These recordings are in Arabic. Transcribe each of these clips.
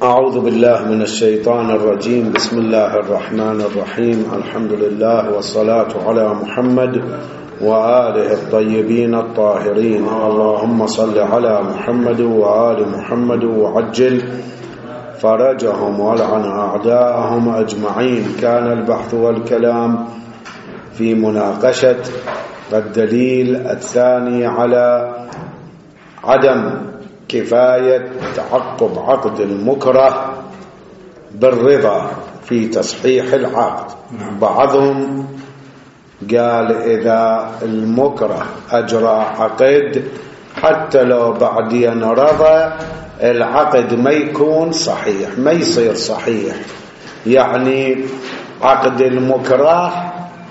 أعوذ بالله من الشيطان الرجيم. بسم الله الرحمن الرحيم. الحمد لله والصلاة على محمد وآله الطيبين الطاهرين. اللهم صل على محمد وآل محمد وعجل فرجهم والعن أعداءهم أجمعين. كان البحث والكلام في مناقشة الدليل الثاني على عدم كفاية تعقب عقد المكره بالرضا في تصحيح العقد. بعضهم قال إذا المكره أجرى عقد حتى لو بعدين رضى العقد ما يكون صحيح، ما يصير صحيح. يعني عقد المكره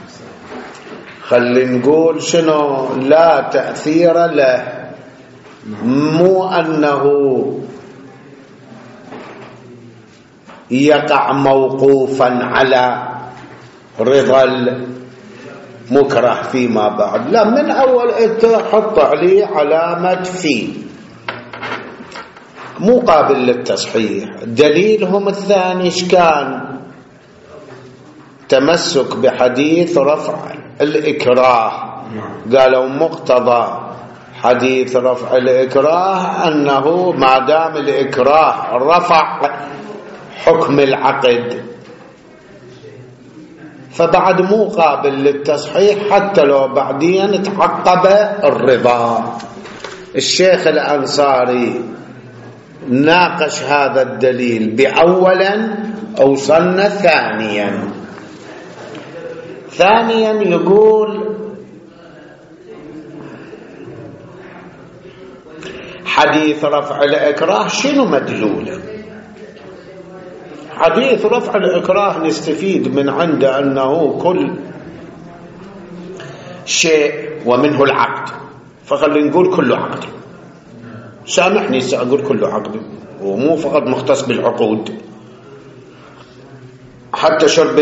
خلي نقول شنو لا تأثير له، مو أنه يقع موقوفا على رضا المكره فيما بعد، لا، من أول تحط عليه علامة فيه مو قابل للتصحيح. دليلهم الثاني كان تمسك بحديث رفع الإكراه. قالوا مقتضى حديث رفع الإكراه أنه ما دام الإكراه رفع حكم العقد فبعد مو قابل للتصحيح حتى لو بعدين تعقب الرضا. الشيخ الأنصاري ناقش هذا الدليل بأولا أوصلنا ثانيا يقول حديث رفع الإكراه شنو مدلوله؟ حديث رفع الإكراه نستفيد من عنده أنه كل شيء ومنه العقد، فخلي نقول كله عقد. سامحني سأقول كله عقد ومو فقط مختص بالعقود، حتى شرب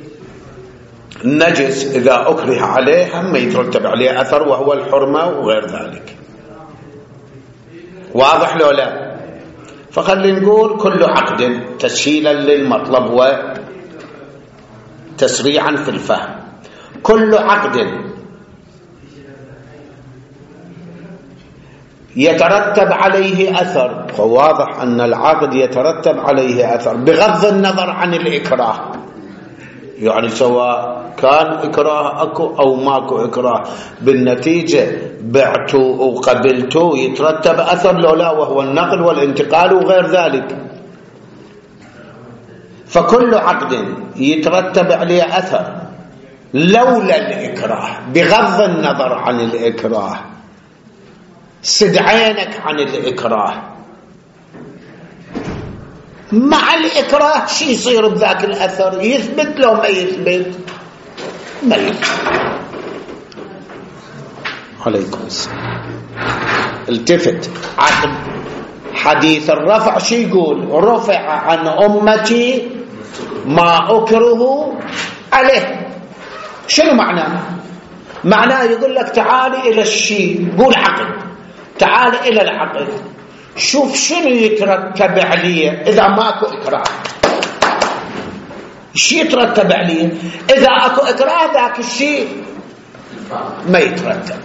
النجس إذا أكره عليه هم يترتب عليه أثر وهو الحرمة وغير ذلك. واضح لو لا؟ فخلي نقول كل عقد تسهيلا للمطلب وتسريعا في الفهم. كل عقد يترتب عليه أثر، فواضح أن العقد يترتب عليه أثر بغض النظر عن الإكراه، يعني سواء كان إكراه أكو أو ماكو إكراه، بالنتيجة بعتوا وقبلتوا يترتب أثر لو لا، وهو النقل والانتقال وغير ذلك. فكل عقد يترتب عليه أثر لولا الإكراه بغض النظر عن الإكراه، سد عينك عن الإكراه، مع الإكراه شي يصير بذاك الأثر؟ يثبت لو ما يثبت؟ ما يثبت. عليكم السلام. التفت. عقد حديث الرفع شي يقول؟ رفع عن أمتي ما أكره عليه. شنو معناه؟ معناه يقول لك تعالي إلى الشيء، قول عقد، تعالي إلى العقد، شوف شنو يترتب عليه إذا ماكو إكراه. شي يترتب عليه؟ إذا أكو إكراه ذاك الشيء ما يترتب.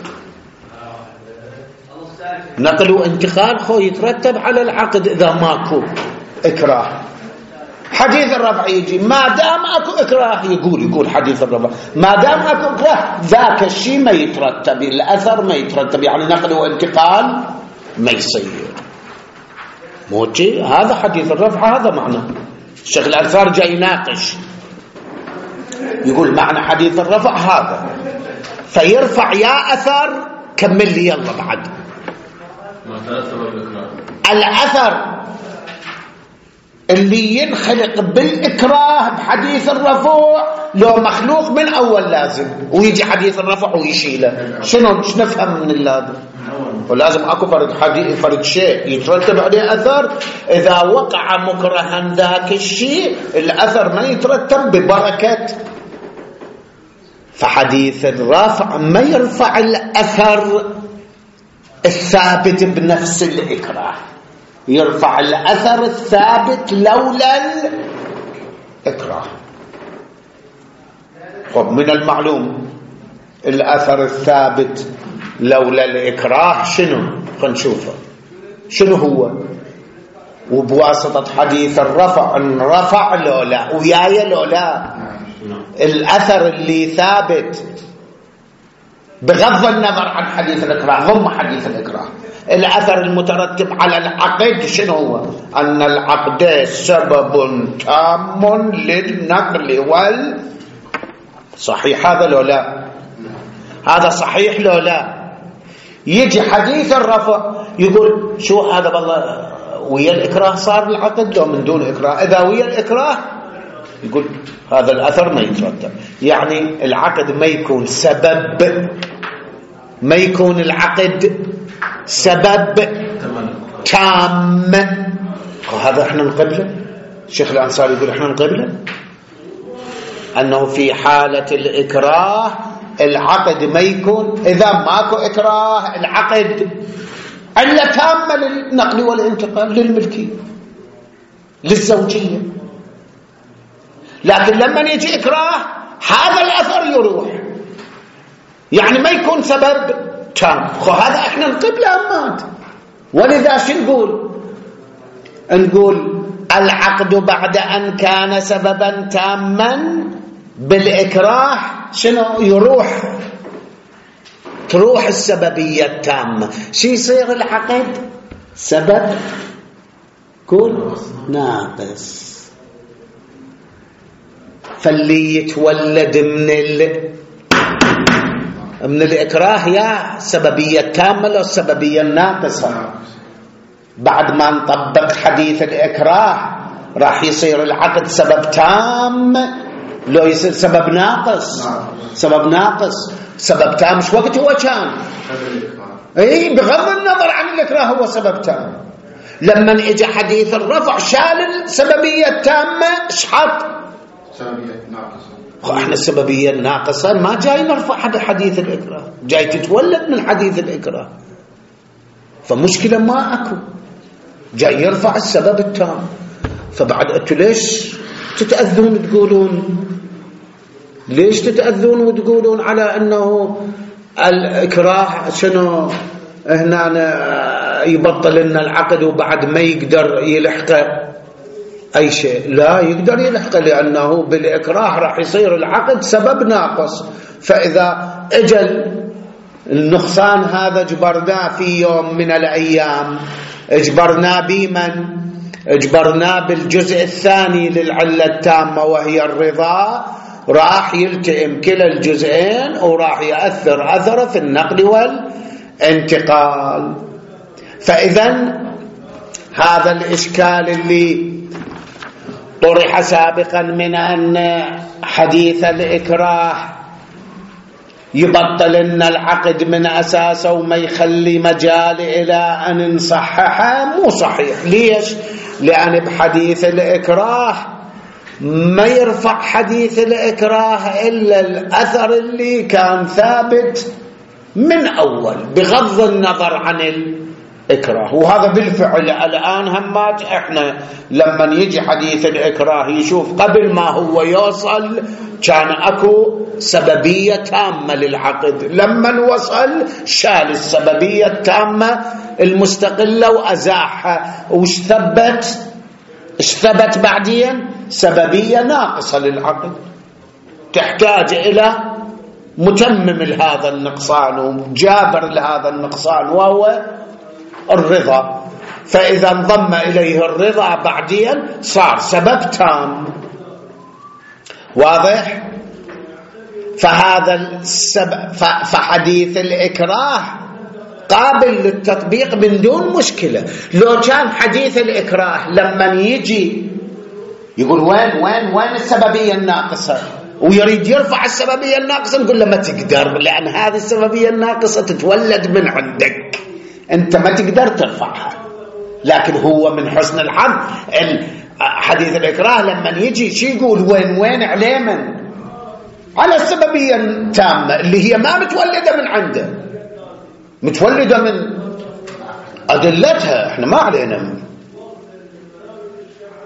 نقل وانتقال خو يترتب على العقد إذا ماكو إكراه. حديث الرفع يجي ما دام أكو إكراه، يقول حديث الرفع ما دام أكو إكراه ذاك الشيء ما يترتب، الأثر ما يترتب، يعني نقل وانتقال ما يصير. موجي هذا حديث الرفع، هذا معنى. الشيخ الأنصار جاي يناقش يقول معنى حديث الرفع هذا، فيرفع يا أثر كمل لي يلا بعد الأثر اللي ينخلق بالإكراه بحديث الرفع لو مخلوق من أول لازم، ويجي حديث الرفع ويشيله. شنو نفهم من اللازم؟ ولازم أكو فرد شيء يترتب عليه أثر. إذا وقع مكرها ذاك الشيء الأثر ما يترتب ببركة. فحديث الرفع ما يرفع الأثر الثابت بنفس الإكراه، يرفع الأثر الثابت لولا الإكراه. خب من المعلوم الأثر الثابت لولا الإكراه شنو؟ خلينا نشوفه شنو هو، وبواسطة حديث الرفع رفع لو لا وياي لو لا. الأثر اللي ثابت بغض النظر عن حديث الإكراه ضم حديث الإكراه، الأثر المترتب على العقد شنو هو؟ أن العقد سبب تام للنقل صحيح هذا لو لا؟ هذا صحيح لو لا؟ يجي حديث الرفع يقول شو هذا والله ويا الإكراه صار العقد لو من دون إكراه؟ إذا ويا الإكراه يقول هذا الأثر ما يترتب، يعني العقد ما يكون سبب، ما يكون العقد سبب تام. هذا احنا نقبله. الشيخ الأنصاري يقول احنا نقبله أنه في حالة الإكراه العقد ما يكون، إذا ماكو إكراه العقد علة تامة للنقل والانتقال للملكية للزوجية. لكن لما يجي إكراه هذا الأثر يروح، يعني ما يكون سبب تام. هذا احنا نقبله أمات. ولذا شو نقول العقد بعد أن كان سببا تاما بالإكراه شنو يروح؟ تروح السببية التامة. شو يصير العقد؟ سبب كل ناقص. فاللي يتولد من الإكراه يا سببية تامة لو السببية الناقصة. بعد ما نطبق حديث الإكراه راح يصير العقد سبب تام لو يصير سبب ناقص. سبب ناقص سبب تام مش وقت هو كان اي بغض النظر عن الإكراه هو سبب تام. لما اجى حديث الرفع شال السببية التامة شحط سببية ناقصة. احنا السببية الناقصة ما جاي نرفع حديث الإكراه، جاي تتولد من حديث الإكراه، فمشكلة ما اكو، جاي يرفع السبب التام. فبعد انتوا ليش تتأذون تقولون، ليش تتأذون وتقولون على انه الإكراه شنو هنا يبطل لنا العقد وبعد ما يقدر يلحقه اي شيء؟ لا يقدر يلحقه، لانه بالإكراه راح يصير العقد سبب ناقص. فاذا اجل النقصان هذا جبرناه في يوم من الايام، اجبرناه بمن؟ اجبرناه بالجزء الثاني للعلة التامة وهي الرضا، راح يلتئم كلا الجزئين وراح يأثر أثره في النقل والانتقال. فإذا هذا الإشكال اللي طرح سابقا من أن حديث الإكراه يبطل لنا العقد من أساسه وما يخلي مجال إلى أن نصححه مو صحيح. ليش؟ لأن بحديث الإكراه ما يرفع حديث الإكراه إلا الأثر اللي كان ثابت من أول بغض النظر عن الإكراه. وهذا بالفعل الآن همات احنا لما يجي حديث الإكراه يشوف قبل ما هو يوصل كان أكو سببية تامة للعقد، لما وصل شال السببية التامة المستقلة وأزاحها، وش ثبت بعدين؟ سببية ناقصة للعقد تحتاج إلى متمم لهذا النقصان وجابر لهذا النقصان وهو الرضا. فإذا انضم إليه الرضا بعدين صار سبب تام. واضح؟ فهذا السبب فحديث الإكراه قابل للتطبيق من دون مشكلة. لو كان حديث الإكراه لما يجي يقول وين السببية الناقصة ويريد يرفع السببية الناقصة، نقول له ما تقدر، لأن هذه السببية الناقصة تتولد من عندك، أنت ما تقدر ترفعها. لكن هو من حسن الحظ حديث الإكراه لما يجي شي يقول وين عليه من على السببية التامة اللي هي ما متولدة من عنده، متولدة من أدلتها، احنا ما علينا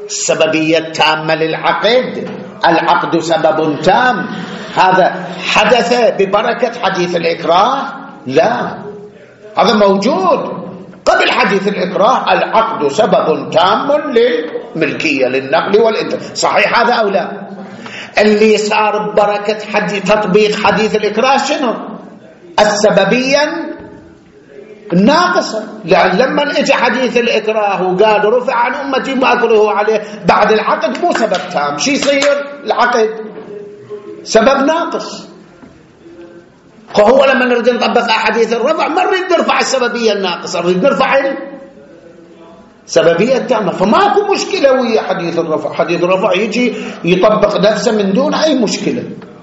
السببية التامة للعقد، العقد سبب تام، هذا حدث ببركة حديث الإكراه؟ لا، هذا موجود قبل حديث الإكراه، العقد سبب تام للملكية للنقل والانتقال، صحيح هذا أو لا؟ اللي صار ببركة تطبيق حديث الإكراه شنو؟ السببية الناقصة، لأن لما اجى حديث الإكراه وقال رفع عن أمتي ما أكره عليه بعد العقد مو سبب تام، شي يصير العقد سبب ناقص. فهو لما نريد نطبق أحاديث الرفع ما نريد نرفع السببية الناقصة، نريد نرفع السببية التامة، فماكو مشكلة ويا حديث الرفع. حديث الرفع يجي يطبق نفسه من دون أي مشكلة،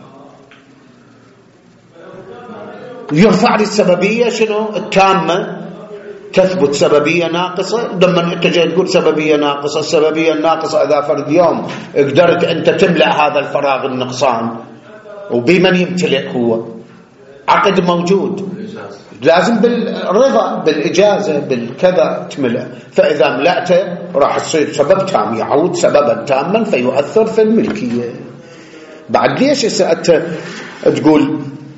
يرفع للسببية شنو التامة، تثبت سببية ناقصة. لما انت جاي تقول سببية ناقصة، السببية الناقصة إذا فرد يوم قدرت أنت تملأ هذا الفراغ النقصان، وبمن يمتلئ؟ هو عقد موجود، لازم بالرضا بالإجازة بالكذا تملأ، فإذا ملأته راح تصير سبب تام، يعود سببا تاما فيؤثر في الملكية. بعد ليش أنت تقول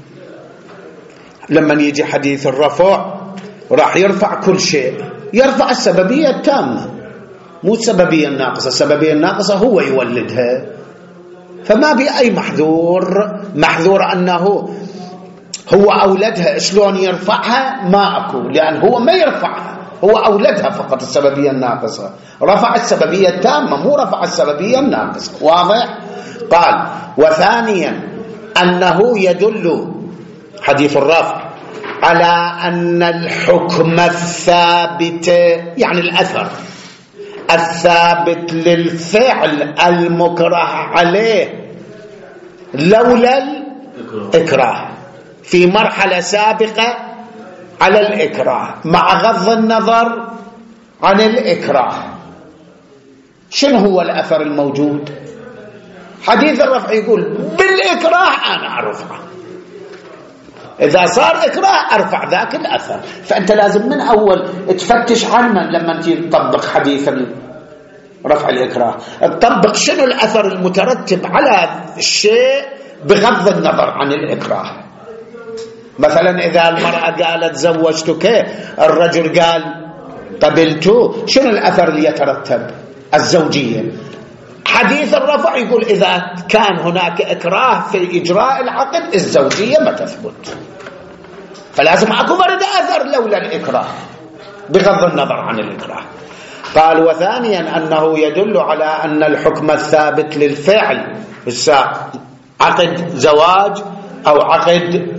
لما يجي حديث الرفع راح يرفع كل شيء؟ يرفع السببية التامة مو السببية الناقصة. السببية الناقصة هو يولدها، فما بأي محذور أنه هو أولدها. شلون يرفعها؟ ما أكو، لأن هو ما يرفعها، هو أولدها فقط. السببية الناقصة رفع السببية التامة، مو رفع السببية الناقصة. واضح؟ قال وثانيا أنه يدل حديث الرفع على أن الحكم الثابت، يعني الأثر الثابت للفعل المكره عليه لولا الإكراه في مرحلة سابقة على الإكراه، مع غض النظر عن الإكراه. شنو هو الأثر الموجود؟ حديث الرفع يقول بالإكراه أنا أرفع، إذا صار إكراه أرفع ذاك الأثر. فأنت لازم من أول تفتش عنه لما تطبق حديث رفع الإكراه، تطبق شنو الأثر المترتب على الشيء بغض النظر عن الإكراه. مثلا إذا المرأة قالت زوجتك، الرجل قال قبلته، شنو الأثر اللي يترتب؟ الزوجية. حديث الرفع يقول إذا كان هناك إكراه في إجراء العقد الزوجية ما تثبت، فلازم أكو برد أثر لولا الإكراه بغض النظر عن الإكراه. قال وثانيا أنه يدل على أن الحكم الثابت للفعل، عقد زواج أو عقد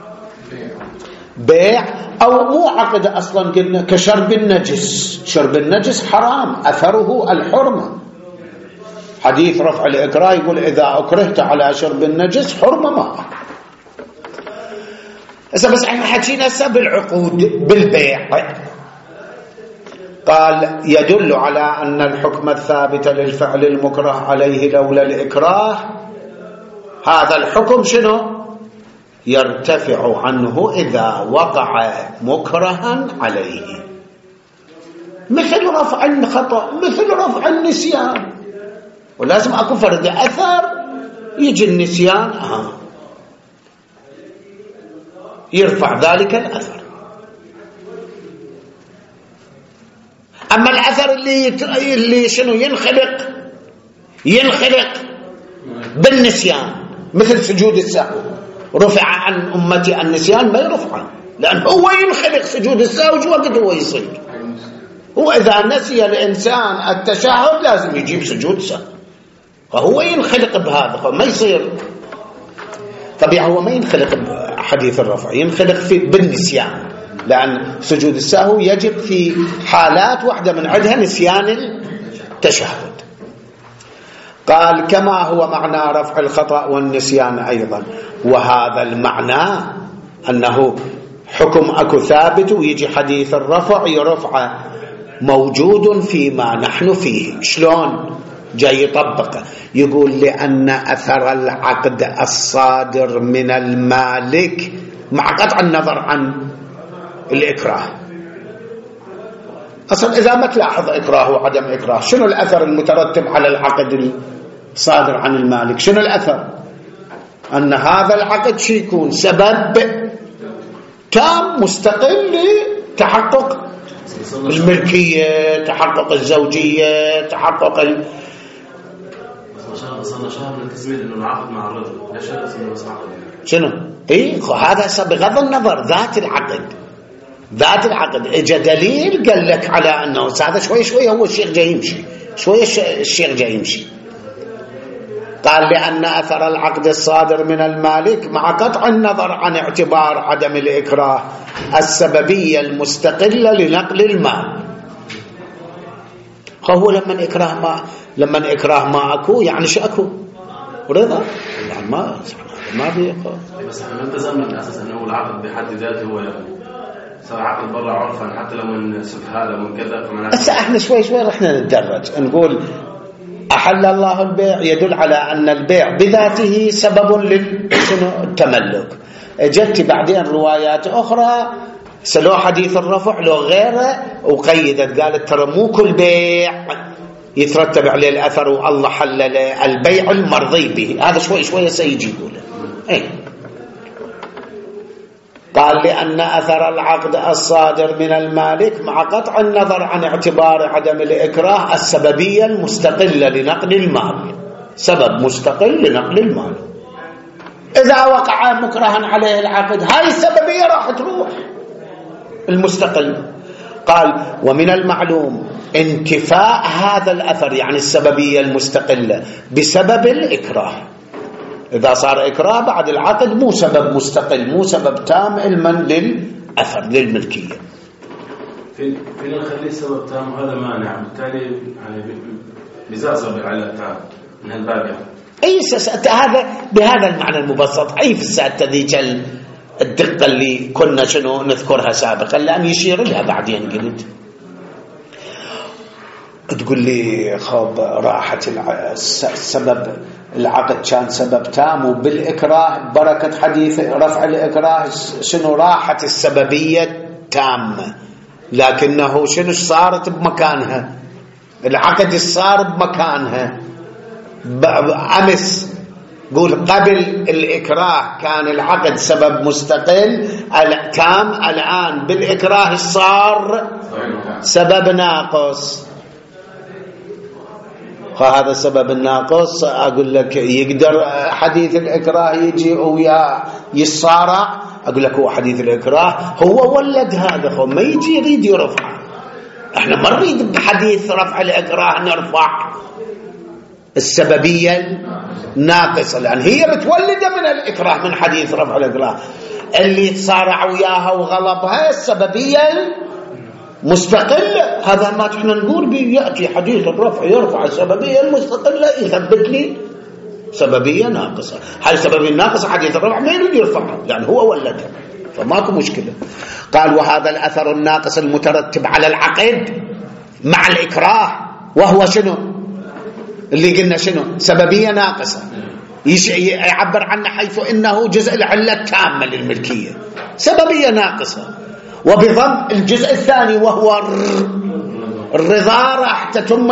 بيع أو مو عقد أصلا، قلنا كشرب النجس، شرب النجس حرام أثره الحرمة. حديث رفع الإكراه يقول إذا أكرهت على شرب النجس حرمة ما. بس احنا حكينا بالعقود بالبيع. قال يدل على أن الحكم الثابت للفعل المكره عليه لولا الإكراه، هذا الحكم شنو؟ يرتفع عنه إذا وقع مكرها عليه، مثل رفع الخطأ، مثل رفع النسيان. ولازم أكون فرد أثر، يجي النسيان يرفع ذلك الأثر. أما الأثر اللي شنو ينخلق بالنسيان، مثل سجود السهو، رفع عن أمتي النسيان، ما يرفع، لأن هو ينخلق سجود السهو. شو وقت هو يصير؟ هو إذا نسي الإنسان التشهد لازم يجيب سجود سهو، فهو ينخلق بهذا، فما يصير طبيعي. هو ما ينخلق بحديث الرفع، ينخلق بالنسيان، لأن سجود السهو يجب في حالات واحدة من عدها نسيان التشهد. قال كما هو معنى رفع الخطأ والنسيان أيضا، وهذا المعنى أنه حكم أكو ثابت ويجي حديث الرفع يرفع موجود فيما نحن فيه. شلون جاي يطبقه؟ يقول لأن أثر العقد الصادر من المالك مع قطع النظر عن الإكراه، أصلا إذا ما تلاحظ إكراه وعدم إكراه، شنو الأثر المترتب على العقد الصادر عن المالك؟ شنو الأثر؟ أن هذا العقد شي يكون سبب تام مستقل لتحقق الملكية، تحقق الزوجية، تحقق وصلنا شهر من التزميل انه العقد مع الرجل، ليش اسمه بس عقد؟ شنو؟ هذا بغض النظر ذات العقد اجى دليل قال لك على انه هذا شوي هو الشيخ جاي يمشي، الشيخ جاي يمشي. قال لأن أثر العقد الصادر من المالك مع قطع النظر عن اعتبار عدم الإكراه السببية المستقلة لنقل المال. هو لما إكراه ما أكو يعني شو أكو؟ رضا يعني ما بيقول. بس احنا التزمنا من أساس أنه العقد بحد ذاته هو صار عقد برا عرفا، حتى لو من هذا ومن كذا. هسه احنا شوي رحنا نتدرج نقول أحل الله البيع يدل على أن البيع بذاته سبب للتملك. جت بعدين روايات أخرى سلو حديث الرفع لو غيره وقيدت قالت ترى مو كل بيع يترتب عليه الأثر والله حلل البيع المرضي به. هذا شوي سيجي يقوله. قال لأن أثر العقد الصادر من المالك مع قطع النظر عن اعتبار عدم الإكراه السببية المستقلة لنقل المال، سبب مستقل لنقل المال. إذا وقع مكرها عليه العقد هاي السببية راح تروح المستقل. قال ومن المعلوم انتفاء هذا الأثر يعني السببية المستقلة بسبب الإكراه. إذا صار إكراه بعد العقد مو سبب مستقل، مو سبب تام علما للأثر للملكية. فينا نخليه سبب تام وهذا مانع، بالتالي يعني بزعزع على التام من الباب يعني. هذا بهذا المعنى المبسط. أي في الساعة ذيك الدقة اللي كنا شنو نذكرها سابقا لأن يشير لها بعدين. قلت تقول لي خاب راحة السبب العقد كان سبب تام وبالإكراه بركة حديث رفع الإكراه شنو راحت السببية تامة، لكنه شنو صارت بمكانها العقد صار بمكانها. أمس قول قبل الإكراه كان العقد سبب مستقل تام، الآن بالإكراه صار سبب ناقص. فهذا السبب الناقص أقول لك يقدر حديث الإكراه يجي ويا يصارع. أقول لك هو حديث الإكراه هو ولد هذا، هو ما يجي يريد يرفع. احنا ما نريد بحديث رفع الإكراه نرفع السببية ناقصة، لأن هي متولدة من الإكراه من حديث رفع الإكراه. اللي تصارع وياها وغلبها السببية مستقلة. هذا ما احنا نقول بيأتي حديث الرفع يرفع السببية المستقلة يثبت لي سببية ناقصة. هاي السببية الناقصة حديث الرفع ما يريد يرفعها لأن هو ولدها، فماكو مشكلة. قال وهذا الأثر الناقص المترتب على العقد مع الإكراه وهو شنو اللي قلنا شنو سببية ناقصة يعبر عنه حيث إنه جزء العلة التامة للملكية سببية ناقصة، وبضم الجزء الثاني وهو الرضا راح تتم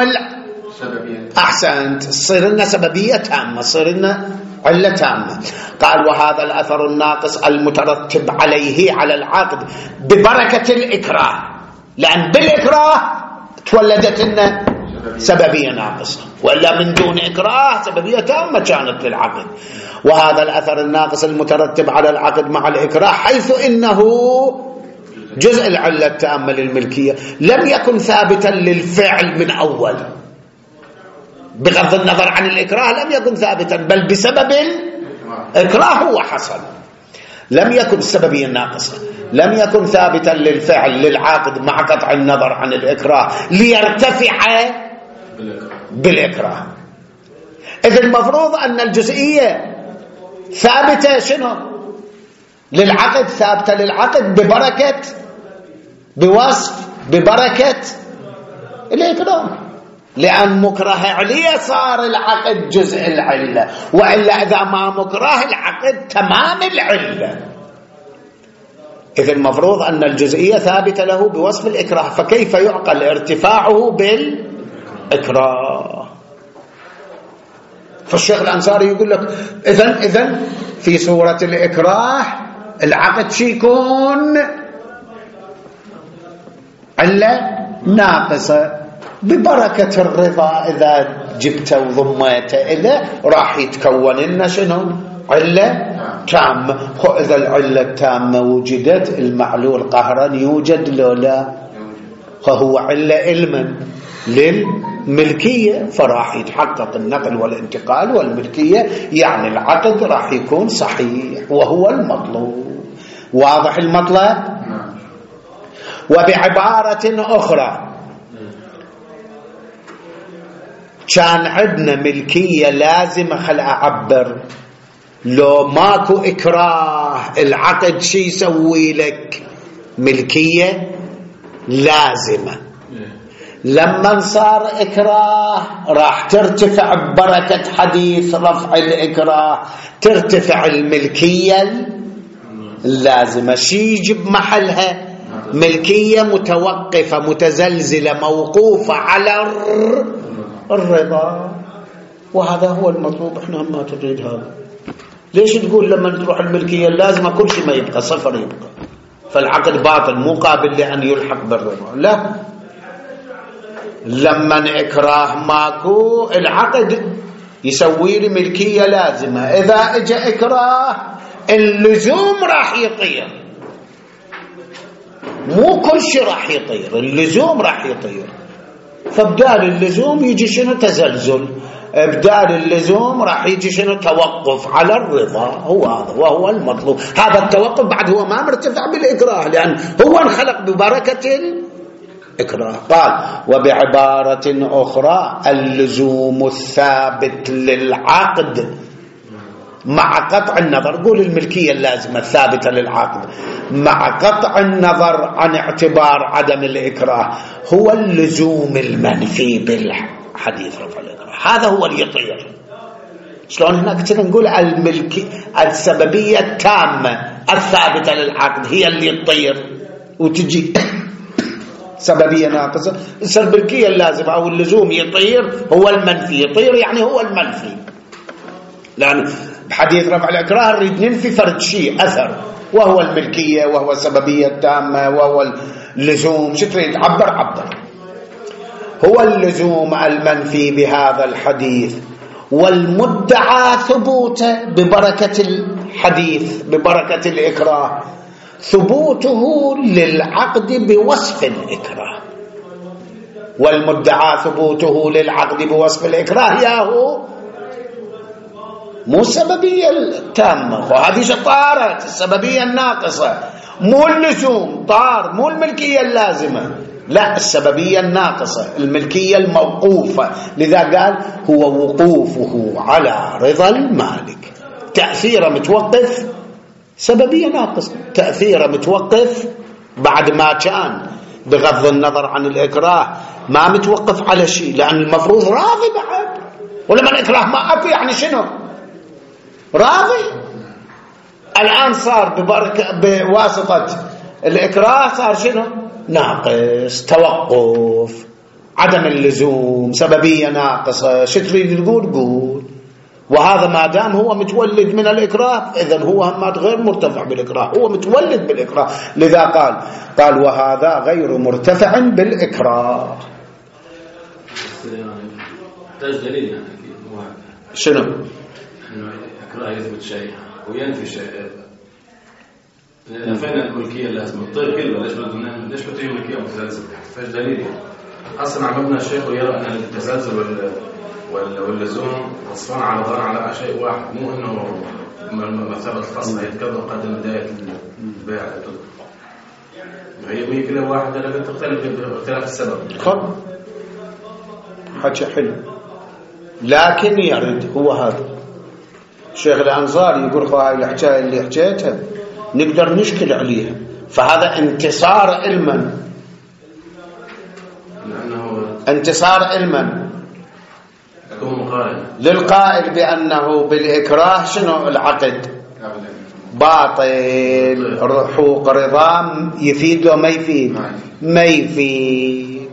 أحسنت تصير لنا سببية تامة، تصير لنا علة تامة. قال وهذا الأثر الناقص المترتب عليه على العقد ببركة الإكراه، لأن بالإكراه تولدت لنا سببية ناقصة، وإلا من دون إكراه سببية تامة كانت للعقد. وهذا الأثر الناقص المترتب على العقد مع الإكراه حيث إنه جزء العلة التامة للملكية لم يكن ثابتا للفعل من أول، بغض النظر عن الإكراه لم يكن ثابتا، بل بسبب الإكراه هو حصل. لم يكن السببية الناقصة لم يكن ثابتا للفعل للعاقد مع قطع النظر عن الإكراه ليرتفع بالإكراه. إذن المفروض أن الجزئية ثابتة شنو للعقد، ثابتة للعقد ببركة بوصف ببركة الإكراه، لأن مكره عليه صار العقد جزء العلة، وإلا إذا ما مكره العقد تمام العلة. إذا المفروض أن الجزئية ثابتة له بوصف الإكراه، فكيف يعقل ارتفاعه بالإكراه؟ فالشيخ الأنصاري يقول لك إذن في صورة الإكراه العقد شيكون علة ناقصة ببركة الرضا، إذا جبته وضميته إليه راح يتكون لنا شنو؟ علة تامة. إذا العلة التامة وجدت المعلول قهرا يوجد لو لا، فهو علة علما للملكية، فراح يتحقق النقل والانتقال والملكية، يعني العقد راح يكون صحيح وهو المطلوب. واضح المطلب؟ وبعبارة أخرى كان عندنا ملكية لازمة، خل أعبر، لو ماكو إكراه العقد شي يسوي لك؟ ملكية لازمة. لما صار إكراه راح ترتفع ببركة حديث رفع الإكراه، ترتفع الملكية اللازمة. شي يجب محلها؟ ملكية متوقفة متزلزلة موقوفة على الرضا، وهذا هو المطلوب. احنا ما تريد هذا. ليش تقول لما تروح الملكية اللازمة كل شيء ما يبقى، صفر يبقى، فالعقد باطل مو قابل لأن يلحق بالرضا؟ لا، لما إكراه ماكو العقد يسوي لي ملكية لازمة. إذا اجى إكراه اللزوم راح يطير، مو كل شيء راح يطير، اللزوم راح يطير. فبدال اللزوم يجي شنو؟ تزلزل. بدال اللزوم راح يجي شنو؟ توقف على الرضا. هو هذا وهو المطلوب. هذا التوقف بعد هو ما مرتفع بالإكراه، لأن هو انخلق ببركة الإكراه. قال وبعبارة أخرى اللزوم الثابت للعقد مع قطع النظر، قول الملكية اللازمة الثابتة للعقد مع قطع النظر عن اعتبار عدم الإكراه، هو اللزوم المنفي بالحديث رفع الإكراه. هذا هو اللي يطير. شلون هناك كنا نقول السببية التامة الثابتة للعقد هي اللي تطير وتجي سببية ناقصة. السببية اللازمة أو اللزوم يطير، هو المنفي يطير، يعني هو المنفي. لأن بحديث رفع الإكراه نريد ننفي فرد شيء أثر، وهو الملكية وهو السببية التامة وهو اللزوم. شو تريد عبر؟ هو اللزوم المنفي بهذا الحديث، والمدعى ثبوته ببركة الحديث ببركة الإكراه، ثبوته للعقد بوصف الإكراه. والمدعى ثبوته للعقد بوصف الإكراه ياهو مو السببية التامة، وهذه طارت السببية الناقصة، مو اللزوم طار، مو الملكية اللازمة، لا، السببية الناقصة الملكية الموقوفة. لذا قال هو وقوفه على رضا المالك. تأثيره متوقف، سببية ناقصة، تأثيره متوقف بعد ما كان بغض النظر عن الإكراه ما متوقف على شيء، لأن المفروض راضي بعد. ولما الإكراه ما أكو يعني شنو؟ راضي. الآن صار بواسطة الإكراه صار شنو؟ ناقص، توقف، عدم اللزوم، سببية ناقصة. شو تريد تقول؟ قول. وهذا ما دام هو متولد من الإكراه، إذن هو همات غير مرتفع بالإكراه، هو متولد بالإكراه. لذا قال وهذا غير مرتفع بالإكراه. دليل يعني شنو؟ إنه الإكراه يثبت شيء وينفي شيء. فين الملكية اللازمة؟ الطير كلمة ليش بتيجي ملكية متزلزل؟ فايش دليل؟ أصلا عملنا الشيخ ويرى أن التزلزل واللزوم وصفان على ظهر على شيء واحد، مو إنه مثابة الفصل يتكرر قدم بداية البيع. هي كده واحد لكن تختلف باختلاف السبب. حكي حلو، لكن يرد هو هذا الشيخ الأنصاري يقول هاي الحكاية اللي حكيتها نقدر نشكل عليها، فهذا انتصار علما، انتصار علما للقائل بأنه بالإكراه شنو العقد باطل. حقوق رضا يفيد له ما يفيد؟ ما يفيد.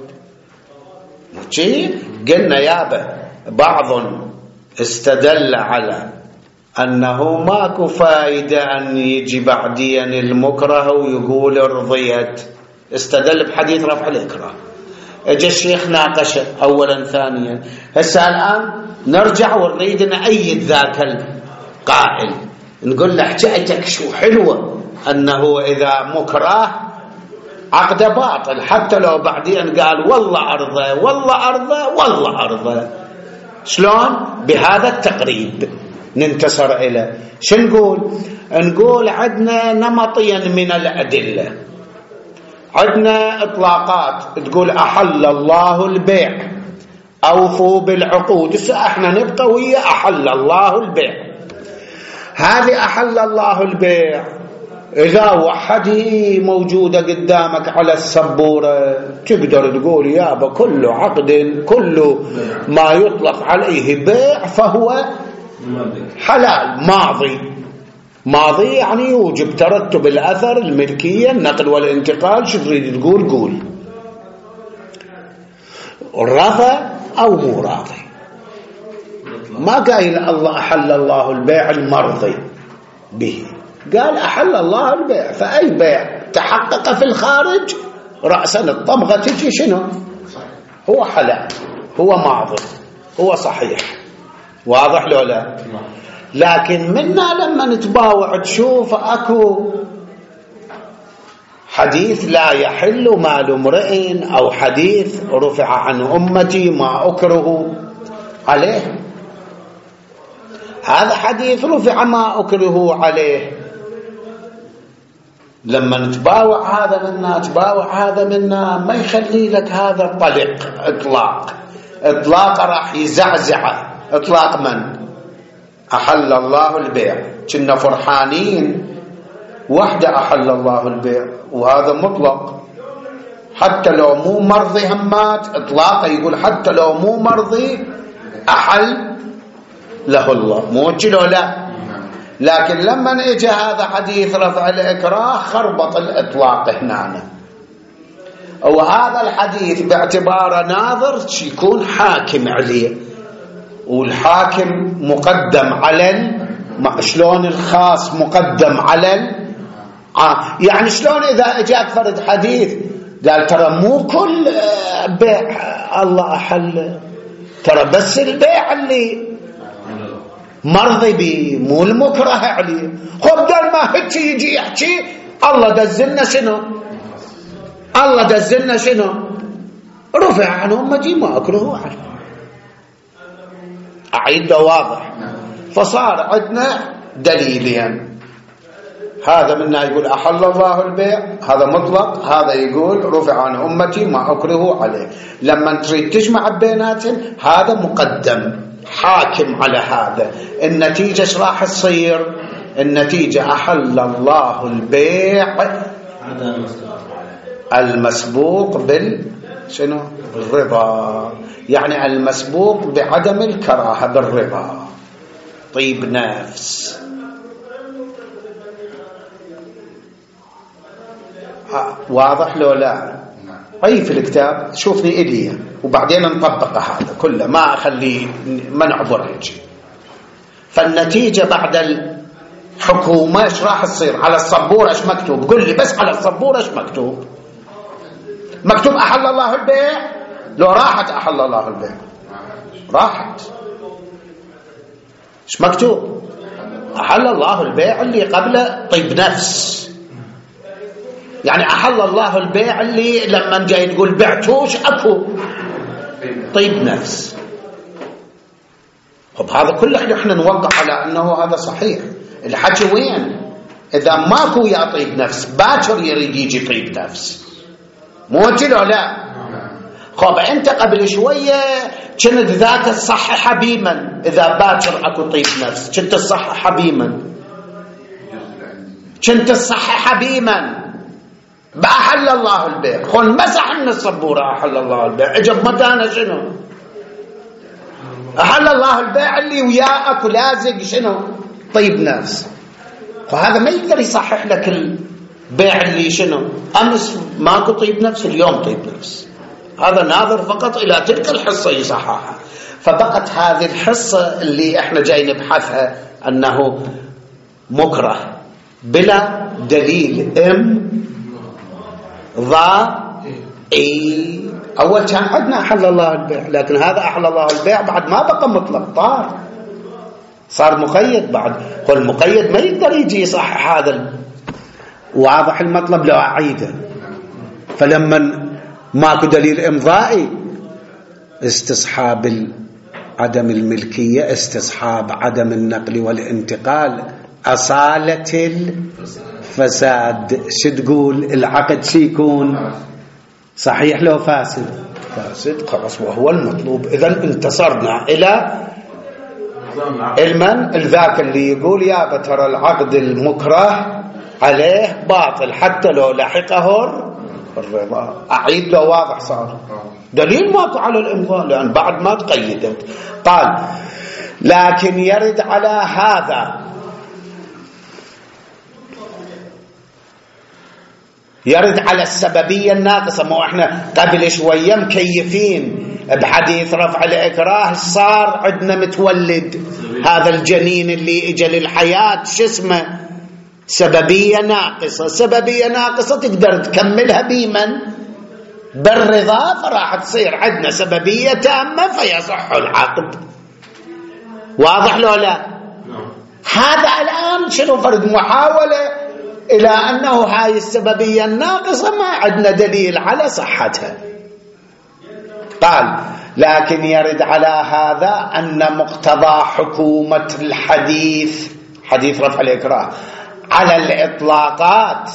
قلنا يابا بعض استدل على أنه ماكو فائدة أن يجي بعديا المكره ويقول رضيت، استدل بحديث رفع الإكراه. اجى الشيخ ناقشه أولا ثانيا. هسه الآن نرجع ونريد نأيد ذاك القائل، نقول له حكايتك شو حلوة أنه إذا مكره عقد باطل، حتى لو بعدين قال والله أرضى والله أرضى والله أرضى. شلون؟ بهذا التقريب ننتصر إليه. شو نقول عندنا نمطيا من الأدلة، عندنا إطلاقات تقول أحل الله البيع، أوفوا بالعقود. احنا نبقى ويا أحل الله البيع. هذه أحل الله البيع إذا وحدي موجودة قدامك على السبورة تقدر تقول يابا كل عقد كل ما يطلق عليه بيع فهو حلال. ماضي يعني يوجب ترتب الأثر، الملكية، النقل والانتقال. شو تريد تقول؟ قول راضي أو مو راضي. ما قايل الله أحل الله البيع المرضي به، قال أحل الله البيع. فأي بيع تحقق في الخارج رأسا الطمغة تجي شنو؟ هو حلال، هو ماضي، هو صحيح. واضح لو لا؟ لكن منا لما نتباوع تشوف أكو حديث لا يحل مال امرئ، أو حديث رفع عن أمتي ما أكره عليه. هذا حديث رفع ما أكره عليه. لما نتباوع هذا منا ما يخلي لك هذا الطلق إطلاق راح يزعزعه. إطلاق من؟ أحل الله البيع. كنا فرحانين وحده أحل الله البيع، وهذا مطلق حتى لو مو مرضي همات. إطلاقه يقول حتى لو مو مرضي أحل له الله، مو كيلو لا. لكن لما اجى هذا حديث رفع الإكراه خربط الإطلاق هنا. وهذا الحديث باعتباره ناظر يكون حاكم عليه، والحاكم مقدم على شلون الخاص مقدم على يعني شلون إذا اجاك فرد حديث قال ترى مو كل بيع الله أحل، ترى بس البيع اللي مرضي به مو المكره عليه. خب بدل ما هيك يجي يحكي الله دزلنا شنو؟ الله دزلنا شنو؟ رفع عن أمتي ما أكره عليه. أعيد واضح. فصار عندنا دليلين، هذا منا يقول أحل الله البيع، هذا مطلق، هذا يقول رفع عن أمتي ما أكره عليه. لما تريد تجمع بيناتهم هذا مقدم حاكم على هذا. النتيجة ايش راح تصير؟ النتيجة أحل الله البيع المسبوق شنو؟ الرضا، يعني المسبوق بعدم الكراهة بالرضا، طيب نفس. واضح لو لا؟ أي في الكتاب شوفني إلي وبعدين نطبق هذا كله، ما أخليه ما نعبر هيك. فالنتيجة بعد الحكومة إيش راح تصير؟ على السبورة إيش مكتوب؟ قل لي بس على السبورة إيش مكتوب؟ مكتوب أحل الله البيع؟ لو راحت أحل الله البيع راحت. إيش مكتوب؟ أحل الله البيع اللي قبله طيب نفس، يعني أحل الله البيع اللي لما جاي تقول بعتوش أكو طيب نفس. طب هذا كله احنا نوقع على أنه هذا صحيح. الحكي وين؟ إذا ماكو يا طيب نفس باكر يريد يجي طيب نفس، مو كده لا. خب أنت قبل شوية كنت ذاك الصح حبيما، إذا باكر أكو طيب نفس كنت الصح حبيما، كنت الصح حبيما بأحل الله البيع. خل مسح من الصبورة أحل الله البيع، اجب مكانه شنو؟ أحل الله البيع اللي وياك لازق شنو؟ طيب نفس. وهذا ما يقدر يصحح لك البيع اللي شنو أمس ماكو طيب نفس اليوم طيب نفس، هذا ناظر فقط إلى تلك الحصة يصححها. فبقت هذه الحصة اللي احنا جاي نبحثها أنه مكره بلا دليل ضا اي. اول كان عندنا احل الله البيع، لكن هذا احل الله البيع بعد ما بقى مطلق، صار مقيد. بعد هو المقيد ما يقدر يجي يصحح هذا. واضح المطلب لو اعيده. فلما ماكو دليل امضائي استصحاب عدم الملكية، استصحاب عدم النقل والانتقال، أصالة الفساد. شو تقول العقد شي يكون صحيح لو فاسد؟ فاسد خلاص، وهو المطلوب. إذن انتصرنا إلى المن الذاك اللي يقول يا ترى العقد المكره عليه باطل حتى لو لحقه الرضا. أعيد له واضح صار دليل ماكو على الإمضاء لأن بعد ما تقيدت. قال لكن يرد على هذا، يرد على السببية الناقصة. مو احنا قبل شوية مكيفين بحديث رفع الإكراه، صار عندنا متولد هذا الجنين اللي اجى للحياة شو اسمه؟ سببية ناقصة. سببية ناقصة تقدر تكملها بمن؟ بالرضا، فراح تصير عندنا سببية تامة فيصح العقد. واضح لو لا؟ هذا الآن شنو فرد محاولة إلى أنه هاي السببية الناقصة ما عندنا دليل على صحتها. قال لكن يرد على هذا أن مقتضى حكومة الحديث، حديث رفع الإكراه، على الإطلاقات.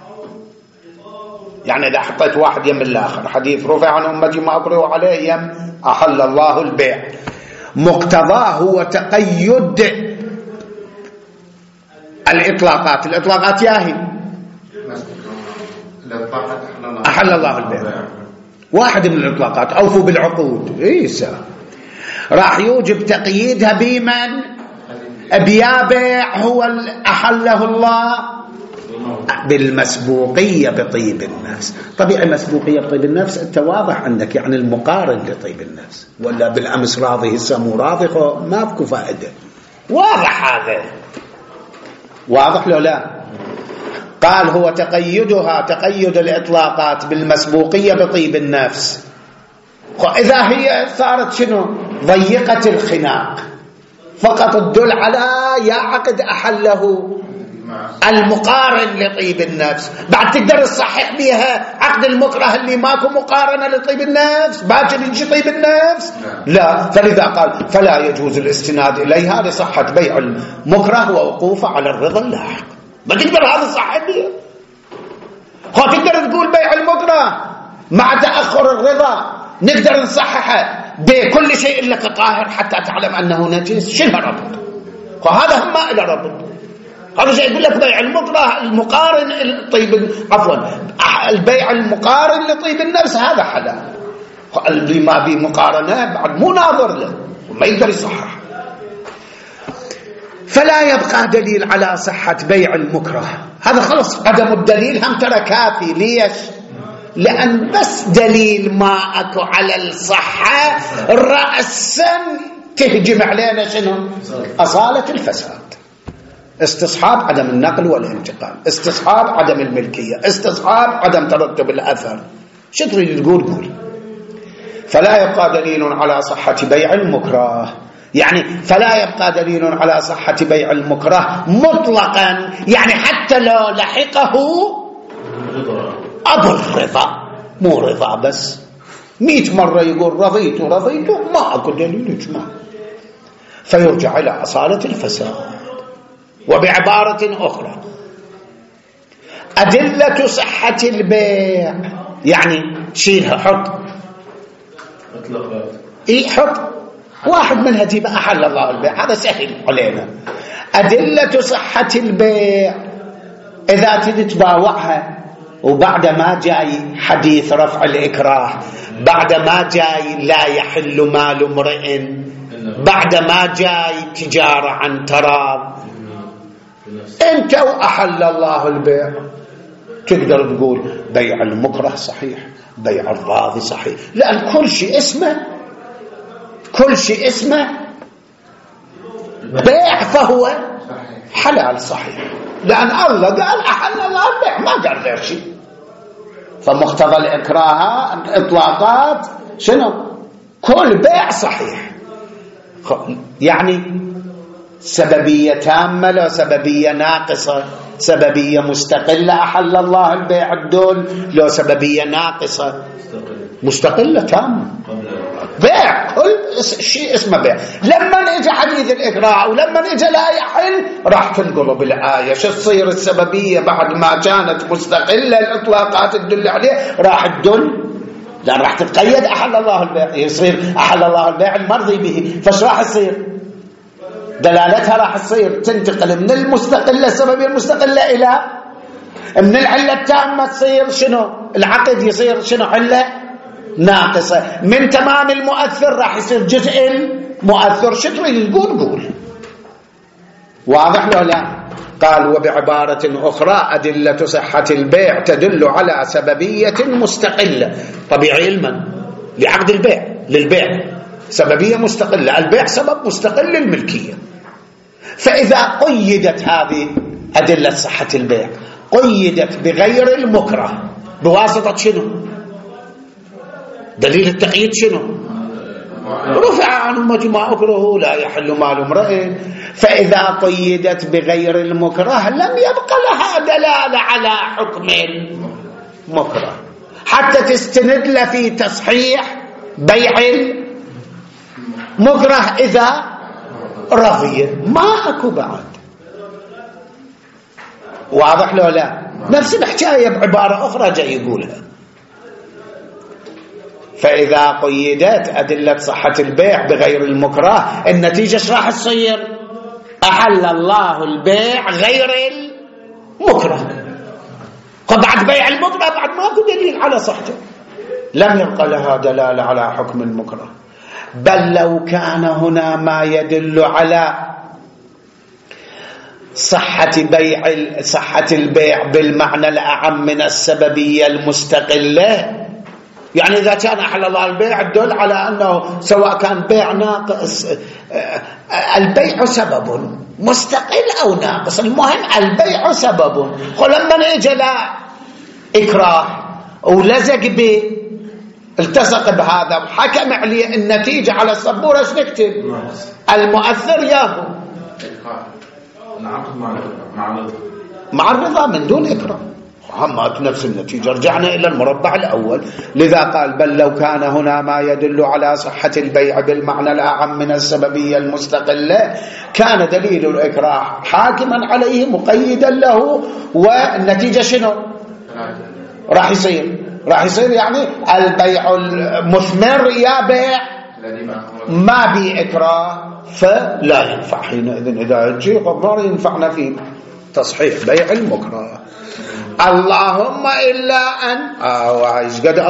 يعني إذا حطيت واحد يم الآخر، حديث رفع عن أمتي ما أكره عليه يم أحل الله البيع، مقتضاه هو تقيد الإطلاقات. الإطلاقات ياهي أحل الله البيع، واحد من الإطلاقات أوفوا بالعقود. إيسا راح يوجب تقييدها بمن؟ بيابع هو أحله الله بالمسبوقية بطيب النفس. طبيعي المسبوقية بطيب النفس أنت واضح عندك، يعني المقارن لطيب النفس، ولا بالأمس راضي هسه مو راضي ما بكو فائدة. واضح هذا، واضح لو لا؟ قال هو تقيدها تقيد الإطلاقات بالمسبوقية بطيب النفس. إذا هي صارت شنو؟ ضيقة الخناق، فقط تدل على يا عقد أحله المقارن لطيب النفس. بعد تقدر تصحح بها عقد المكره اللي ماكو مقارنة لطيب النفس، باكر يجي طيب النفس لا. فلذا قال فلا يجوز الاستناد إليها لصحة بيع المكره ووقوفه على الرضا اللاحق. ما تقدر هذا صحح بها. هو تقدر تقول بيع المكره مع تأخر الرضا نقدر نصححه بكل شيء لك طاهر حتى تعلم أنه نجس. شنو ربط؟ وهذا هم ما إلى ربط. هذا شيء يقول لك بيع المكره المقارن طيب، عفوا البيع المقارن لطيب النفس هذا حلال. اللي ما بي مقارنة بعد مو ناظر له وما يقدر يصحح. فلا يبقى دليل على صحة بيع المكره. هذا خلص عدم الدليل هم ترى كافي. ليش؟ لأن بس دليل ما أكو على الصحة رأسا تهجم علينا شنو؟ أصالة الفساد، استصحاب عدم النقل والانتقال، استصحاب عدم الملكية، استصحاب عدم ترتب الأثر. شو تريد تقول؟ قول فلا يبقى دليل على صحة بيع المكره. يعني فلا يبقى دليل على صحة بيع المكره مطلقا، يعني حتى لو لحقه أبو الرضا، مو رضا بس 100 مرة يقول رضيت رضيت ما أكو دليل إجماع، فيرجع إلى أصالة الفساد. وبعبارة أخرى أدلة صحة البيع، يعني شيلها حط حط واحد منها تبقى أحل الله البيع، هذا سهل علينا. أدلة صحة البيع إذا تدي تباوعها وبعد ما جاي حديث رفع الإكراه، بعد ما جاي لا يحل مال امرئ، بعد ما جاي تجارة عن تراض، انت وأحل الله البيع، تقدر تقول بيع المكره صحيح، بيع الراضي صحيح، لأن كل شيء اسمه بيع فهو حلال صحيح، لأن الله قال أحل الله البيع، ما قال غير شيء. فمقتضى الإكراه الإطلاقات شنو؟ كل بيع صحيح. يعني سببية تامة لو سببية ناقصة، سببية مستقلة أحل الله البيع الدول، لو سببية ناقصة مستقلة تامة بيع، كل شيء اسمه بيع. لما نجي حديث الإكراه ولما نجي لا يحل راح تنقلب الآية، شو تصير السببية بعد ما كانت مستقلة الإطلاقات تدل عليه راح تدل، لأن راح تتقيد أحل الله البيع، يصير أحل الله البيع المرضي به، فش راح يصير؟ دلالتها راح تصير تنتقل من المستقلة السببية المستقلة إلى من العلة التامة، تصير شنو؟ العقد يصير شنو؟ علة ناقصة. من تمام المؤثر راح يصير جزء المؤثر. شو تريد تقول؟ قول. واضح ولا لا؟ قال وبعبارة أخرى أدلة صحة البيع تدل على سببية مستقلة، طبيعي علما لعقد البيع للبيع سببية مستقلة، البيع سبب مستقل للملكية. فإذا قيدت هذه أدلة صحة البيع قيدت بغير المكره بواسطة شنو؟ دليل التقييد شنو؟ رفع عن أمتي ما أكره لا يحل مال امرئ. فإذا قيدت بغير المكره لم يبق لها دلالة على حكم المكره حتى تستند له في تصحيح بيع المكره إذا رضي، ما أكو بعد. واضح لو لا؟ نفس الحكاية بعبارة أخرى جاي يقولها. فإذا قيدت أدلة صحة البيع بغير المكره النتيجة ايش راح تصير؟ أحل الله البيع غير المكره. بعد بيع المكره بعد ما أكو دليل على صحته، لم يبقى لها دلالة على حكم المكره. بل لو كان هنا ما يدل على صحة البيع بالمعنى الأعم من السببية المستقلة، يعني إذا كان أحل الله البيع يدل على أنه سواء كان بيع ناقص، البيع سبب مستقل أو ناقص، المهم البيع سبب. ولما نجي لا إكراه ولزق به التصق بهذا وحكم عليه النتيجة على السبورة ايش نكتب؟ المؤثر ياهو مع الرضا من دون إكراه، همات نفس النتيجة. رجعنا إلى المربع الأول. لذا قال بل لو كان هنا ما يدل على صحة البيع بالمعنى الأعم من السببية المستقلة كان دليل الإكراه حاكما عليه مقيدا له، والنتيجة شنو؟ راح يصير يعني البيع المثمر يا بيع ما بإكراه فلا ينفع حينئذ. إذا يجي ما ينفعنا في تصحيح بيع المكره. اللهم إلا أن عايز قد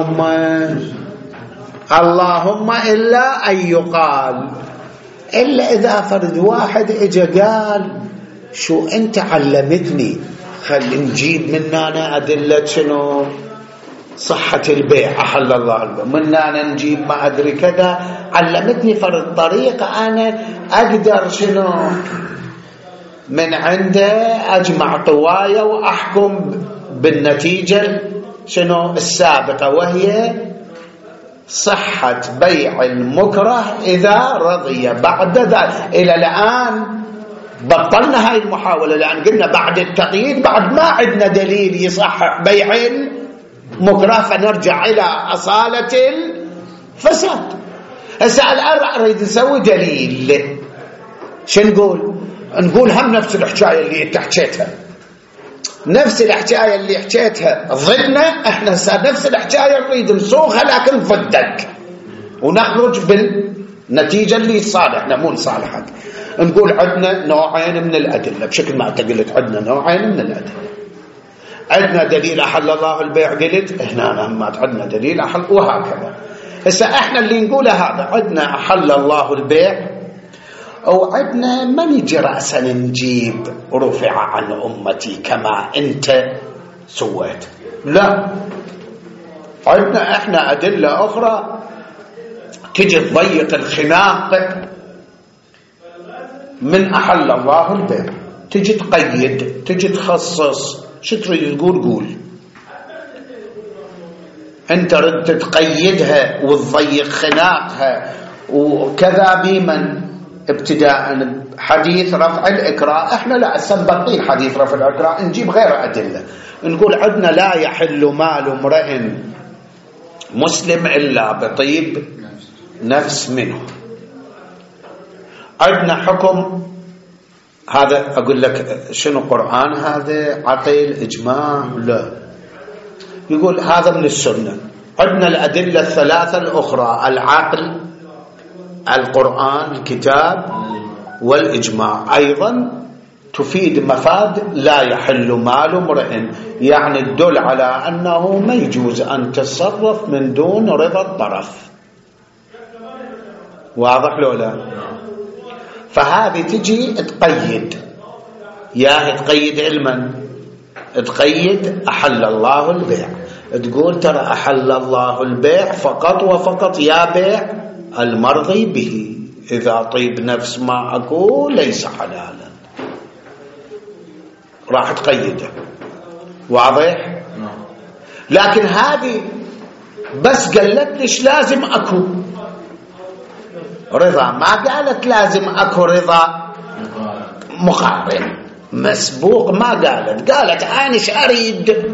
اللهم إلا أن يقال، إلا إذا فرد واحد إجا قال شو أنت علمتني، خلي نجيب مننا أدلة شنو؟ صحة البيع أحل الله البيع، مننا نجيب ما أدري كذا، علمتني فرد طريقة أنا أقدر شنو من عنده أجمع قوايا وأحكم بالنتيجة شنو السابقة، وهي صحة بيع المكره إذا رضي. بعد ذلك إلى الآن بطلنا هاي المحاولة، لأن قلنا بعد التقييد بعد ما عندنا دليل يصحح بيع المكره، فنرجع إلى أصالة الفساد. هسه الآن نريد نسوي دليل. شو نقول هم نفس الحكاية اللي انت حكيتها، نفس الحكاية اللي حكيتها ضدنا، احنا نفس الحكاية نريد نسوقها لكن ضدك ونخرج بالنتيجة اللي صالحنا مو لصالحك. نقول عندنا نوعين من الأدلة، بشكل ما انت قلت عندنا نوعين من الأدلة. عندنا دليل أحل الله البيع، قلت هنا ما عندنا دليل أحل، وهكذا. هسه احنا اللي نقوله هذا عندنا أحل الله البيع وعدنا ما نجي رأسا نجيب رفع عن أمتي كما أنت سويت، لا، عندنا احنا أدلة أخرى تجي تضيق الخناق من أحل الله البيع، تجي تقيد، تجي تخصص، شو تريد تقول؟ قول. انت ردت تقيدها وتضيق خناقها وكذا بمن ابتداء حديث رفع الإكراه. احنا لا سبقين حديث رفع الإكراه، نجيب غير أدلة، نقول عندنا لا يحل مال امرئ مسلم إلا بطيب نفس منه. عندنا حكم هذا، أقول لك شنو قرآن هذا عقيل إجماع؟ لا، يقول هذا من السنة. عندنا الأدلة الثلاثة الأخرى، العقل، القرآن، الكتاب، والإجماع، أيضا تفيد مفاد لا يحل مال امرئ، يعني تدل على أنه ما يجوز أن تتصرف من دون رضا الطرف. واضح لو لا؟ فهذه تجي تقيد، يا تقيد علما، تقيد أحل الله البيع، تقول ترى أحل الله البيع فقط وفقط يا بيع المرضي به، إذا طيب نفس ما أقول ليس حلالا، راح تقيده. واضح؟ لكن هذه بس قالت ليش لازم أكو رضا، ما قالت لازم أكو رضا مقارن مسبوق، ما قالت أنا أريد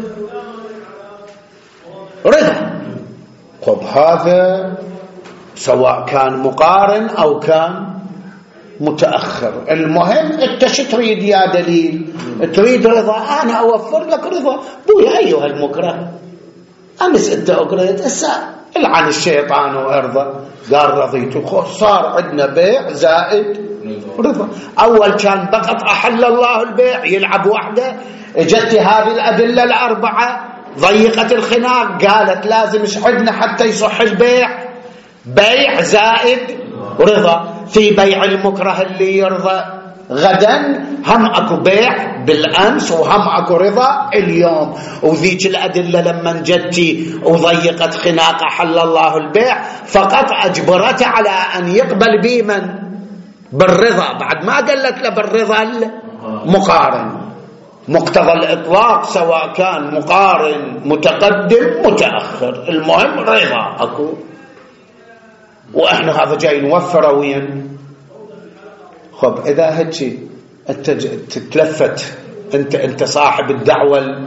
رضا. طب هذا سواء كان مقارن أو كان متأخر، المهم أنت شو تريد يا دليل؟ تريد رضا، أنا أوفر لك رضا. بويا أيها المكره، أمس أنت أقريت العن الشيطان وأرضى، قال رضيت، صار عندنا بيع زائد رضا. أول كان فقط أحل الله البيع يلعب وحده، جت هذه الأدلة الأربعة ضيقت الخناق، قالت لازم يشحدنا حتى يصح البيع، بيع زائد رضا. في بيع المكره اللي يرضى غدا هم أكو بيع بالأمس وهم أكو رضا اليوم. وذيك الأدلة لما جتي وضيقت خناق حل الله البيع فقط أجبرته على أن يقبل بمن بالرضا، بعد ما قالت له بالرضا المقارن، مقتضى الإطلاق سواء كان مقارن متقدم متأخر، المهم رضا أكو. وإحنا هذا جاي نوفر وين؟ خب إذا هيك أنت تتلفت، أنت صاحب الدعوة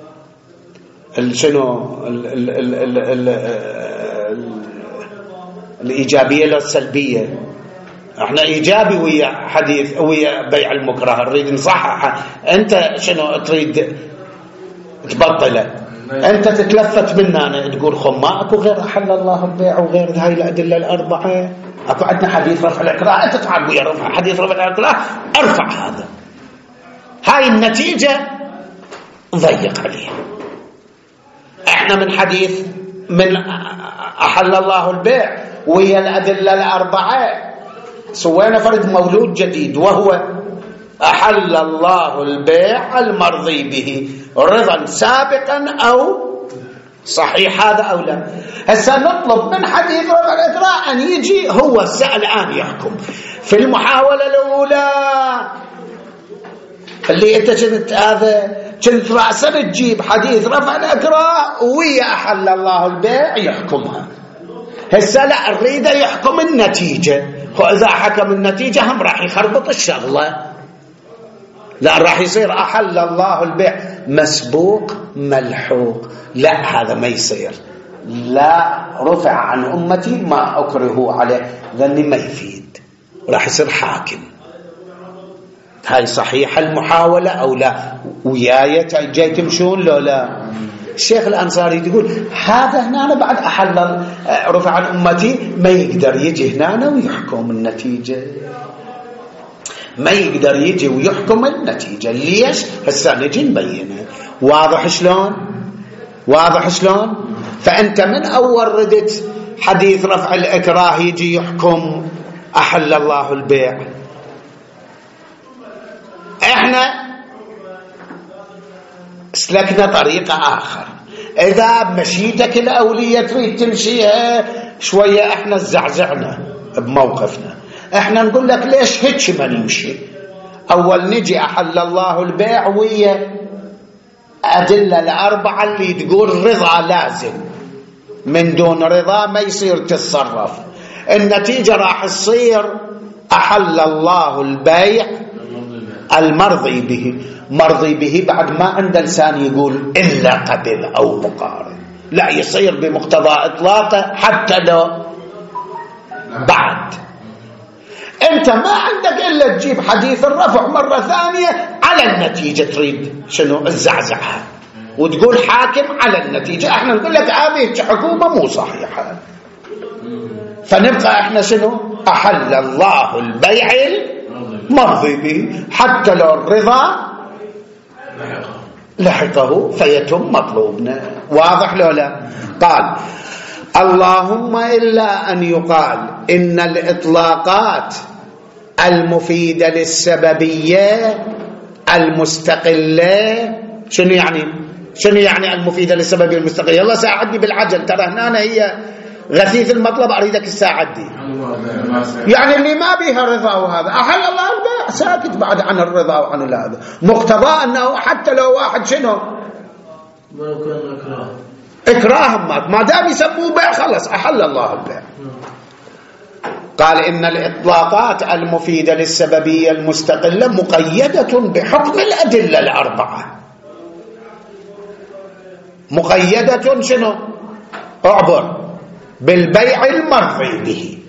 شنو الإيجابية لا السلبية؟ احنا إيجابي ويا حديث ويا بيع المكره، نريد نصحح، أنت شنو تريد تبطله؟ أنت تتلفت مننا تقول خم ما أكو غير أحل الله البيع وغير هاي الأدلة الأربعة، أكو عندنا حديث رفع الإكراه، أنت تعال ويا رفع حديث رفع الإكراه، ارفع هذا، هاي النتيجة ضيق عليها. احنا من حديث من أحل الله البيع ويا الأدلة الأربعة سوينا فرد مولود جديد، وهو أحل الله البيع المرضي به رضا سابقا أو صحيح، هذا أو لا. هسه نطلب من حديث رفع الإكراه أن يجي هو الآن يحكم. في المحاولة الأولى اللي أنت كنت رأسا تجيب حديث رفع الإكراه ويا أحل الله البيع يحكمها، هسه لا نريده يحكم النتيجة، وإذا حكم النتيجة هم راح يخربط الشغلة، لا راح يصير أحل الله البيع مسبوق ملحوق، لا هذا ما يصير، لا رفع عن أمتي ما أكرهوا عليه، ذني ما يفيد، راح يصير حاكم. هاي صحيحة المحاولة أو لا؟ وياي جاي تمشون لو لا؟ الشيخ الأنصاري يقول هذا هنا بعد أحل رفع عن أمتي ما يقدر يجي هنا ويحكم النتيجة، ما يقدر يجي ويحكم النتيجة. ليش؟ هسه نجي نبينه. واضح شلون؟ واضح شلون؟ فأنت من أول ردت حديث رفع الإكراه يجي يحكم أحل الله البيع، احنا سلكنا طريقة آخر. إذا مشيتك الأولية تريد تمشيها شوية، احنا زعزعنا بموقفنا، احنا نقول لك ليش هيك ما نمشي؟ أول نجي أحل الله البيع ويا أدلة الأربعة اللي تقول رضا لازم، من دون رضا ما يصير تتصرف. النتيجة راح تصير أحل الله البيع المرضي به. مرضي به بعد ما عند لسان يقول إلا قبل أو مقارن، لا يصير بمقتضى إطلاقه حتى لو بعد. أنت ما عندك إلا تجيب حديث الرفع مرة ثانية على النتيجة، تريد شنو الزعزعة وتقول حاكم على النتيجة. احنا نقول لك هذه حكومة مو صحيحة، فنبقى احنا شنو؟ أحل الله البيع المرضي به حتى لو الرضا لحقه فيتم مطلوبنا. واضح لو لا؟ قال اللهم إلا أن يقال إن الإطلاقات المفيدة للسببية المستقلة. شنو يعني المفيدة للسببية المستقلة؟ يلا ساعدني بالعجل، ترى هنا هي غثيث المطلب، أريدك الساعدي. يعني اللي ما بيها رضا وهذا أحل الله البيع، ساكت بعد عن الرضا وعن هذا، مقتضى أنه حتى لو واحد شنو إكراه ما دام يسموه بيع خلص أحل الله البيع. قال إن الإطلاقات المفيدة للسببية المستقلة مقيدة بحكم الأدلة الأربعة. مقيدة شنو؟ اعبر بالبيع المرضي به.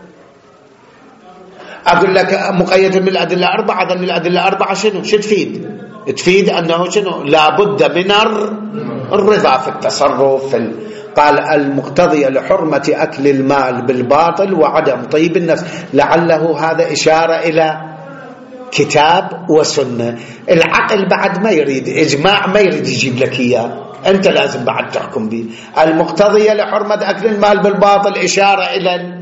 أقول لك مقيد بالأدلة الأربعة، ذل الأدلة الأربعة شنو تفيد؟ تفيد أنه شنو؟ لابد من الرضا في التصرف قال المقتضية لحرمة أكل المال بالباطل وعدم طيب النفس. لعله هذا إشارة إلى كتاب وسنة. العقل بعد ما يريد إجماع، ما يريد يجيب لك إياه، أنت لازم بعد تحكم به. المقتضية لحرمة أكل المال بالباطل إشارة إلى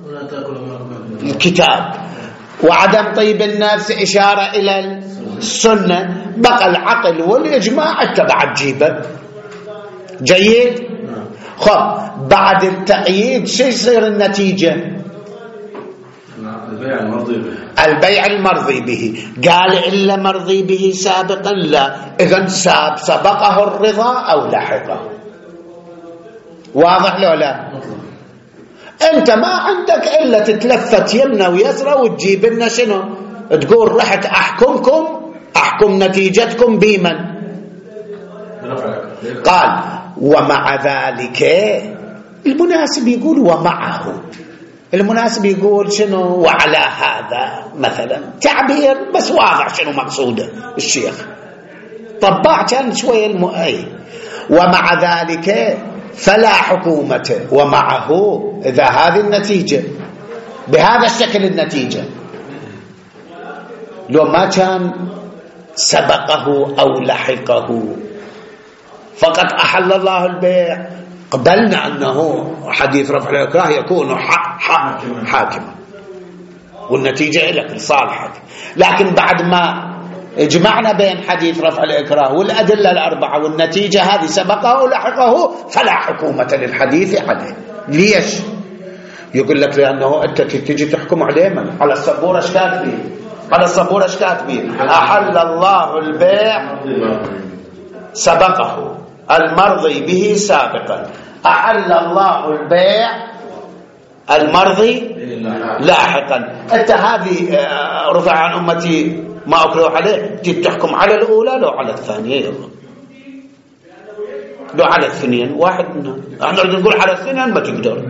الكتاب، وعدم طيب النفس إشارة إلى السنة. بقى العقل والإجماع أنت بعد جيبه. جيد؟ خب بعد التقييد شو يصير النتيجة؟ البيع المرضي به. قال إلا مرضي به سابقا، لا، إذن سبقه الرضا أو لحقه. واضح لو لا؟ أنت ما عندك إلا تتلفت يمنا ويسرى وتجيب لنا شنو؟ تقول رحت أحكم نتيجتكم بمن؟ قال ومع ذلك المناسب يقول ومعه، المناسب يقول شنو؟ وعلى هذا مثلا، تعبير بس واضح شنو مقصوده الشيخ، طباع كان شوية ومع ذلك فلا حكومة. ومعه إذا هذه النتيجة بهذا الشكل، النتيجة لو ما كان سبقه أو لحقه فقط أحل الله البيع، قبلنا أنه حديث رفع الإكراه يكون حاكما والنتيجة لك لصالحك. لكن بعد ما اجمعنا بين حديث رفع الإكراه والأدلة الأربعة والنتيجة هذه سبقه ولحقه، فلا حكومة للحديث عليه. ليش؟ يقول لك لأنه أنت تجي تحكم عليه من؟ على السبورة ايش كاتبين؟ على السبورة ايش كاتبين؟ أحل الله البيع سبقه، المرضي به سابقا. أحل الله البيع المرضي لاحقا. أنت هذه رفع عن أمتي ما أكره عليه، تجي تحكم على الأولى لو على الثانية، يلا لو على الاثنين واحد منهم. احنا نقول على الاثنين ما تقدر،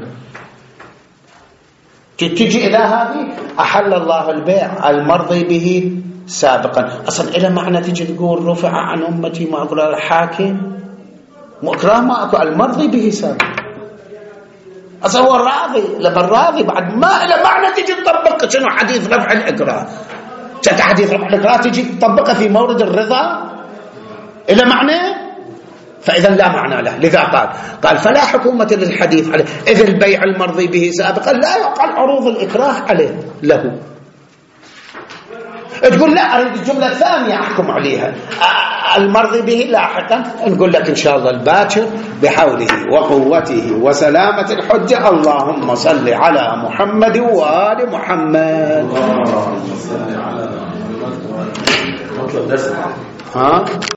تجي إلى هذه أحل الله البيع المرضي به سابقا. أصلا إلى معنى تجي تقول رفع عن أمتي ما أكره الحاكم مكره ما أكره المرضي به سابقا. أصلا هو الراضي لما الراضي بعد ما إلى معنى تجي تطبق شنو حديث رفع الإكراه. شفت حديث رفع الإكراه تجي تطبقه في مورد الرضا إلى معنى، فإذا لا معنى له. لذا قال فلا حكومة للحديث عليه، إذ البيع المرضي به سابقا لا يقع عروض الإكراه عليه له. تقول لا أريد الجملة الثانية أحكم عليها المرضي به لاحقا، نقول لك إن شاء الله الباكر بحوله وقوته وسلامة الحجة اللهم صل على محمد وآل محمد. اللهم صل على محمد وآل محمد.